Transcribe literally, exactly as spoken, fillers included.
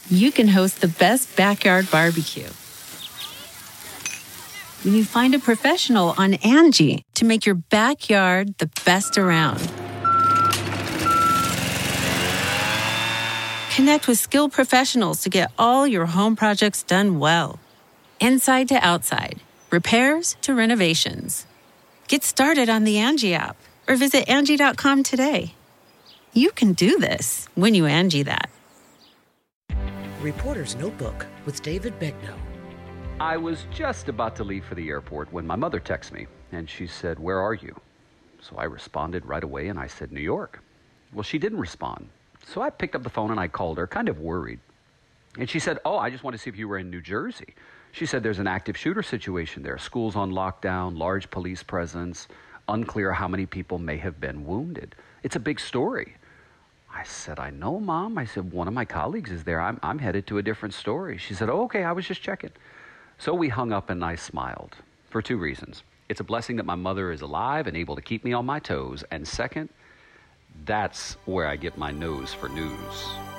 you can host the best backyard barbecue. When you find a professional on Angie to make your backyard the best around. Connect with skilled professionals to get all your home projects done well. Inside to outside, repairs to renovations. Get started on the Angie app or visit Angie dot com today. You can do this when you Angie that. Reporter's Notebook with David Begnaud. I was just about to leave for the airport when my mother texted me, and she said, "Where are you?" So I responded right away, and I said, "New York." Well, she didn't respond. So I picked up the phone and I called her, kind of worried. And she said, "Oh, I just want to see if you were in New Jersey." She said there's an active shooter situation there. Schools on lockdown, large police presence, unclear how many people may have been wounded. It's a big story. I said, "I know, Mom." I said, "One of my colleagues is there. I'm, I'm headed to a different story." She said, "Oh, okay, I was just checking." So we hung up and I smiled for two reasons. It's a blessing that my mother is alive and able to keep me on my toes. And second, that's where I get my nose for news.